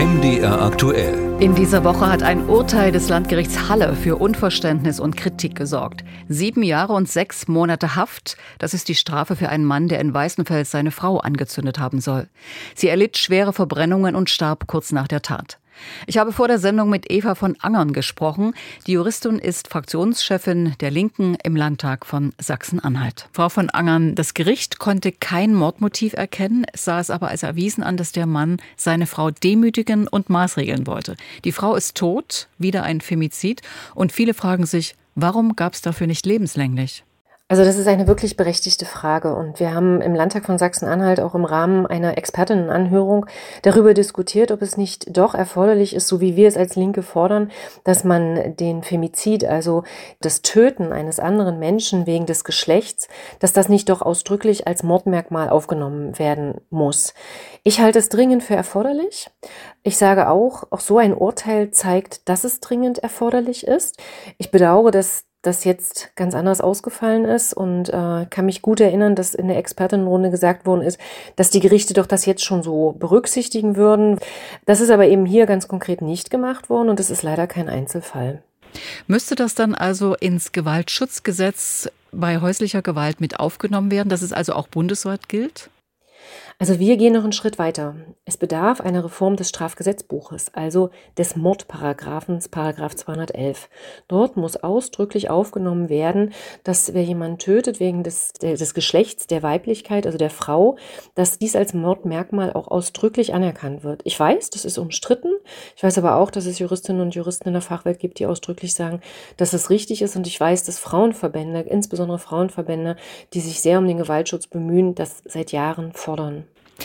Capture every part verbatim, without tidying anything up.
M D R aktuell. In dieser Woche hat ein Urteil des Landgerichts Halle für Unverständnis und Kritik gesorgt. Sieben Jahre und sechs Monate Haft, das ist die Strafe für einen Mann, der in Weißenfels seine Frau angezündet haben soll. Sie erlitt schwere Verbrennungen und starb kurz nach der Tat. Ich habe vor der Sendung mit Eva von Angern gesprochen. Die Juristin ist Fraktionschefin der Linken im Landtag von Sachsen-Anhalt. Frau von Angern, das Gericht konnte kein Mordmotiv erkennen. Es sah es aber als erwiesen an, dass der Mann seine Frau demütigen und maßregeln wollte. Die Frau ist tot, wieder ein Femizid. Und viele fragen sich, warum gab es dafür nicht lebenslänglich? Also das ist eine wirklich berechtigte Frage und wir haben im Landtag von Sachsen-Anhalt auch im Rahmen einer Expertinnenanhörung darüber diskutiert, ob es nicht doch erforderlich ist, so wie wir es als Linke fordern, dass man den Femizid, also das Töten eines anderen Menschen wegen des Geschlechts, dass das nicht doch ausdrücklich als Mordmerkmal aufgenommen werden muss. Ich halte es dringend für erforderlich. Ich sage auch, auch so ein Urteil zeigt, dass es dringend erforderlich ist. Ich bedauere, dass das jetzt ganz anders ausgefallen ist und äh, kann mich gut erinnern, dass in der Expertinnenrunde gesagt worden ist, dass die Gerichte doch das jetzt schon so berücksichtigen würden. Das ist aber eben hier ganz konkret nicht gemacht worden und das ist leider kein Einzelfall. Müsste das dann also ins Gewaltschutzgesetz bei häuslicher Gewalt mit aufgenommen werden, dass es also auch bundesweit gilt? Also wir gehen noch einen Schritt weiter. Es bedarf einer Reform des Strafgesetzbuches, also des Mordparagraphens, Paragraph zweihundertelf. Dort muss ausdrücklich aufgenommen werden, dass wer jemanden tötet wegen des, des Geschlechts, der Weiblichkeit, also der Frau, dass dies als Mordmerkmal auch ausdrücklich anerkannt wird. Ich weiß, das ist umstritten. Ich weiß aber auch, dass es Juristinnen und Juristen in der Fachwelt gibt, die ausdrücklich sagen, dass es richtig ist. Und ich weiß, dass Frauenverbände, insbesondere Frauenverbände, die sich sehr um den Gewaltschutz bemühen, das seit Jahren fordern.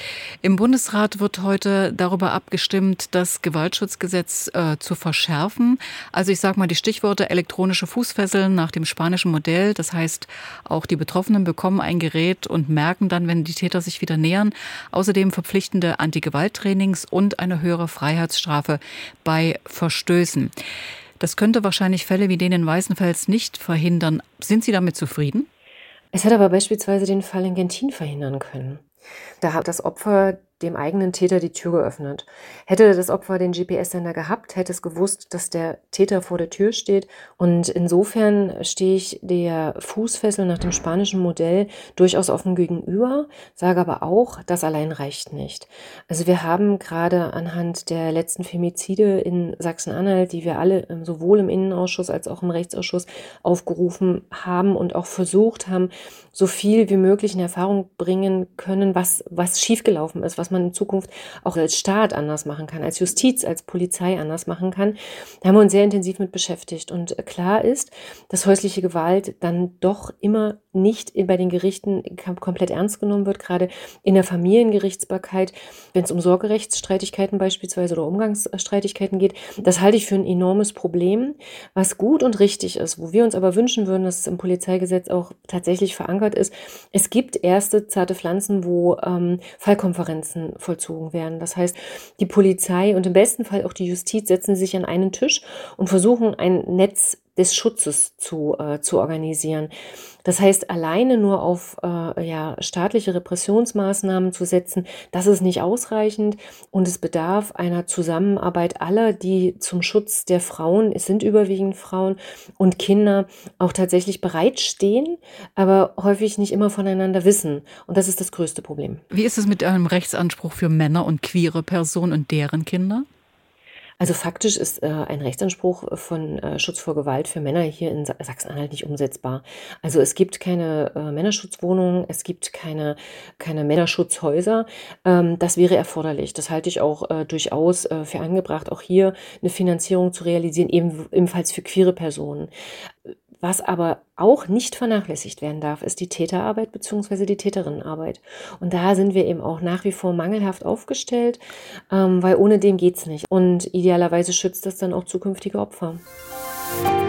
Im Bundesrat wird heute darüber abgestimmt, das Gewaltschutzgesetz äh, zu verschärfen. Also ich sage mal die Stichworte elektronische Fußfesseln nach dem spanischen Modell. Das heißt, auch die Betroffenen bekommen ein Gerät und merken dann, wenn die Täter sich wieder nähern. Außerdem verpflichtende Anti-Gewalt-Trainings und eine höhere Freiheitsstrafe bei Verstößen. Das könnte wahrscheinlich Fälle wie den in Weißenfels nicht verhindern. Sind Sie damit zufrieden? Es hätte aber beispielsweise den Fall in Gentin verhindern können. Da hat das Opfer dem eigenen Täter die Tür geöffnet. Hätte das Opfer den G P S-Sender gehabt, hätte es gewusst, dass der Täter vor der Tür steht. Und insofern stehe ich der Fußfessel nach dem spanischen Modell durchaus offen gegenüber, sage aber auch, das allein reicht nicht. Also wir haben gerade anhand der letzten Femizide in Sachsen-Anhalt, die wir alle sowohl im Innenausschuss als auch im Rechtsausschuss aufgerufen haben und auch versucht haben, so viel wie möglich in Erfahrung bringen können, was, was schiefgelaufen ist, was man in Zukunft auch als Staat anders machen kann, als Justiz, als Polizei anders machen kann. Da haben wir uns sehr intensiv mit beschäftigt. Und klar ist, dass häusliche Gewalt dann doch immer nicht bei den Gerichten komplett ernst genommen wird, gerade in der Familiengerichtsbarkeit, wenn es um Sorgerechtsstreitigkeiten beispielsweise oder Umgangsstreitigkeiten geht. Das halte ich für ein enormes Problem, was gut und richtig ist, wo wir uns aber wünschen würden, dass es im Polizeigesetz auch tatsächlich verankert ist. Es gibt erste zarte Pflanzen, wo ähm, Fallkonferenzen vollzogen werden. Das heißt, die Polizei und im besten Fall auch die Justiz setzen sich an einen Tisch und versuchen, ein Netz des Schutzes zu, äh, zu organisieren. Das heißt, alleine nur auf äh, ja, staatliche Repressionsmaßnahmen zu setzen, das ist nicht ausreichend und es bedarf einer Zusammenarbeit aller, die zum Schutz der Frauen, es sind überwiegend Frauen und Kinder, auch tatsächlich bereitstehen, aber häufig nicht immer voneinander wissen. Und das ist das größte Problem. Wie ist es mit einem Rechtsanspruch für Männer und queere Personen und deren Kinder? Also faktisch ist äh, ein Rechtsanspruch von äh, Schutz vor Gewalt für Männer hier in Sa- Sachsen-Anhalt nicht umsetzbar. Also es gibt keine äh, Männerschutzwohnungen, es gibt keine, keine Männerschutzhäuser. Ähm, das wäre erforderlich. Das halte ich auch äh, durchaus äh, für angebracht, auch hier eine Finanzierung zu realisieren, eben, ebenfalls für queere Personen. Was aber auch nicht vernachlässigt werden darf, ist die Täterarbeit bzw. die Täterinnenarbeit. Und da sind wir eben auch nach wie vor mangelhaft aufgestellt, ähm, weil ohne dem geht's nicht. Und idealerweise schützt das dann auch zukünftige Opfer.